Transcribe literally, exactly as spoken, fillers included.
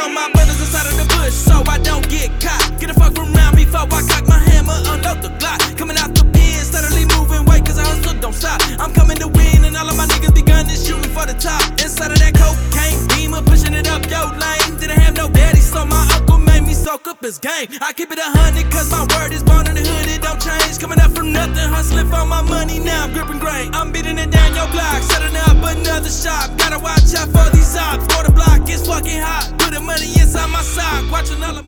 all my brothers inside of the bush, so I don't get caught. Get the fuck from around before I cock my hammer, unload the Glock. Coming out the pen, steadily moving weight, cause I hustle don't stop. I'm coming to win, and all of my niggas be gunning, shooting for the top. Inside of that cocaine beamer, pushing it up yo lane. Didn't have no daddy, so my uncle made me soak up his game. I keep it a hundred, cause my word is born in the hood, it don't change. Coming up from nothing, hustling for my money, now I'm gripping grain. I'm beating it down your block, setting up another shop. Gotta watch out for these ops, for the block is fucking hot. Put the money inside my sock, watching all of